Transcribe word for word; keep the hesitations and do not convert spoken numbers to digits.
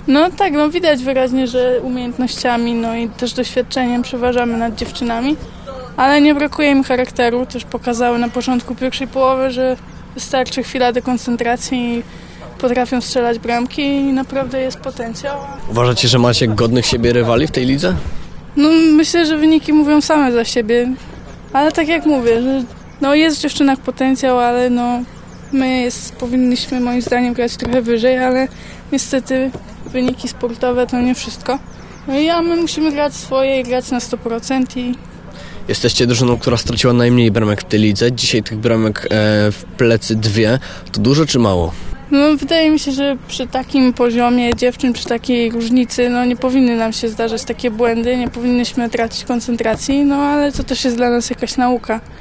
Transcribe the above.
No tak, no widać wyraźnie, że umiejętnościami, no i też doświadczeniem przeważamy nad dziewczynami, ale nie brakuje im charakteru. Też pokazały na początku pierwszej połowy, że wystarczy chwila dekoncentracji i potrafią strzelać bramki i naprawdę jest potencjał. Uważacie, że macie godnych siebie rywali w tej lidze? No myślę, że wyniki mówią same za siebie, ale tak jak mówię, że no jest w dziewczynach potencjał, ale no my jest, powinniśmy moim zdaniem grać trochę wyżej, ale niestety wyniki sportowe to nie wszystko. No i a my musimy grać swoje i grać na sto procent i Jesteście drużyną, która straciła najmniej bramek w tej lidze. Dzisiaj tych bramek e, w plecy dwie. To dużo czy mało? no wydaje mi się, że przy takim poziomie dziewczyn, przy takiej różnicy, no nie powinny nam się zdarzać takie błędy, nie powinnyśmy tracić koncentracji, no ale to też jest dla nas jakaś nauka.